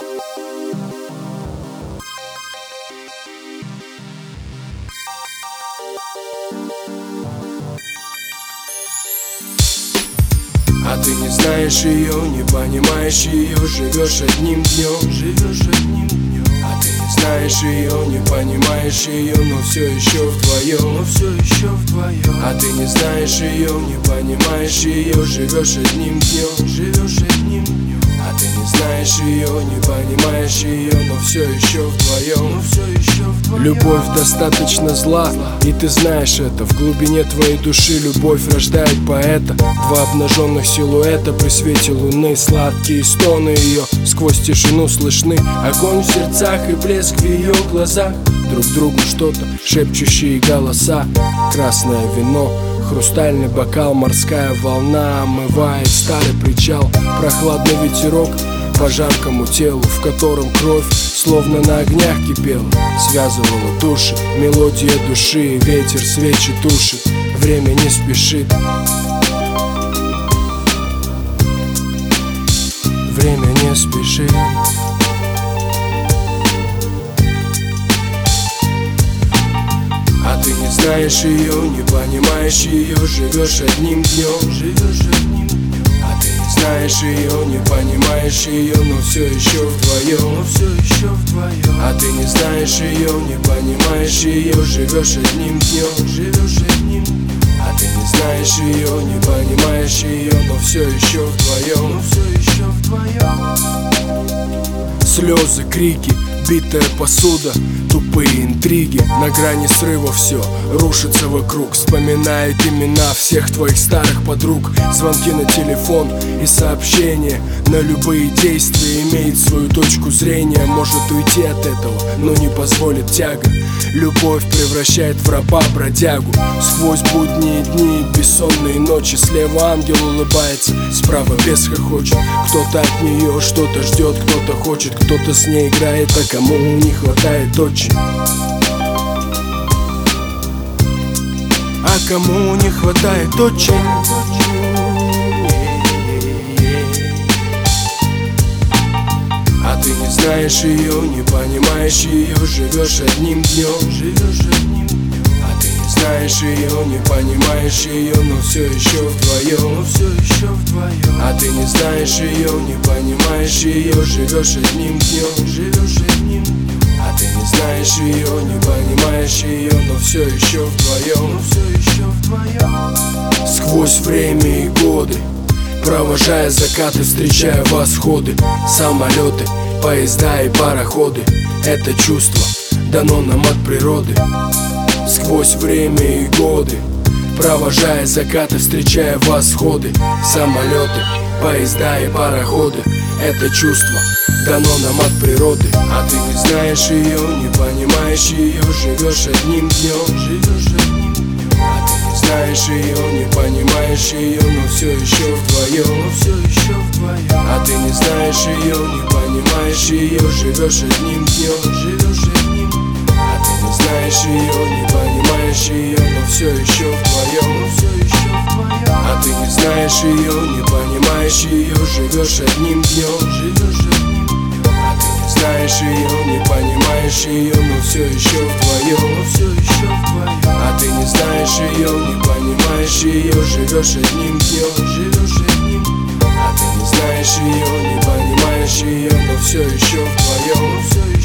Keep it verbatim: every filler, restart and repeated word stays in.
А ты не знаешь ее, не понимаешь ее, живешь одним днем, живешь одним днем. А ты не знаешь ее, не понимаешь ее, но все еще вдвоем, но все еще вдвоем. А ты не знаешь ее, не понимаешь ее, живешь одним днем, живешь одним днем. А ты не знаешь ее, не понимаешь ее, но все еще вдвоем, но все еще вдвоем. Любовь достаточно зла, и ты знаешь это. В глубине твоей души любовь рождает поэта. Два обнаженных силуэта при свете луны, сладкие стоны ее сквозь тишину слышны. Огонь в сердцах и блеск в ее глазах, друг другу что-то шепчущие голоса. Красное вино, хрустальный бокал, морская волна омывает старый причал. Прохладный ветерок по жаркому телу, в котором кровь словно на огнях кипела, связывала души, мелодия души. Ветер свечи тушит, время не спешит. Время не спешит. А ты не знаешь ее, не понимаешь ее, живешь одним днем, живешь одним днем. А ты не знаешь ее, не понимаешь ее, но все еще вдвоем, но все еще вдвоем. А ты не знаешь ее, не понимаешь ее, живешь одним днем, живешь одним днем. А ты не знаешь ее, не понимаешь ее, но все еще вдвоем, но все еще вдвоем. Слезы, крики, битая посуда, тупые интриги. На грани срыва все рушится вокруг. Вспоминает имена всех твоих старых подруг. Звонки на телефон и сообщения на любые действия. Имеет свою точку зрения, может уйти от этого, но не позволит тяга. Любовь превращает в раба бродягу. Сквозь будние дни, бессонные ночи, слева ангел улыбается, справа бес хохочет. Кто-то от нее что-то ждет, кто-то хочет, кто-то с ней играет, а кому не хватает очень. А кому не хватает очень. А ты не знаешь ее, не понимаешь ее, живешь одним днем, живешь одним днем. А ты не знаешь ее, не понимаешь ее, но все еще вдвоем, но все еще вдвоем. А ты не знаешь ее, не понимаешь ее, живешь одним днем, живешь одним днем. А ты не знаешь ее, не понимаешь ее, но все еще вдвоем, но все еще вдвоем. Сквозь время и годы, провожая закаты, встречая восходы, самолеты, поезда и пароходы. Это чувство дано нам от природы. Сквозь время и годы, провожая закаты, встречая восходы, самолеты, поезда и пароходы. Это чувство дано нам от природы. А ты не знаешь ее, не понимаешь ее, живешь одним днем, живешь одним днем. А ты не знаешь ее, не понимаешь ее, но все еще вдвоем, но все еще вдвоем. А ты не знаешь ее, не понимаешь ее, живешь одним днем, живешь одним днем. А ты не знаешь ее, не понимаешь ее, но все еще вдвоем, но все еще вдвоем. А ты не знаешь ее, не понимаешь ее, живешь одним днем, живешь одним днем. А ты не знаешь ее, не понимаешь ее, но все еще вдвоем, но все еще вдвоем. А ты не знаешь ее, не понимаешь ее, живешь одним днем, живешь одним днем. А ты не знаешь ее, не понимаешь ее, но все еще вдвоем, но все еще